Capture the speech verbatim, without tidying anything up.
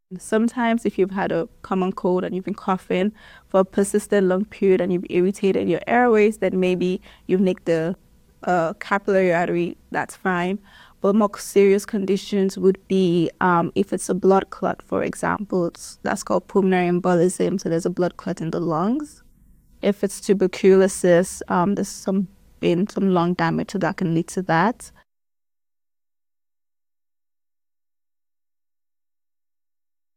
Sometimes if you've had a common cold and you've been coughing for a persistent long period and you've irritated your airways, then maybe you've nicked the uh, capillary artery, that's fine. But more serious conditions would be um, if it's a blood clot, for example, it's, that's called pulmonary embolism. So there's a blood clot in the lungs. If it's tuberculosis, um, there's some been some lung damage, so that can lead to that.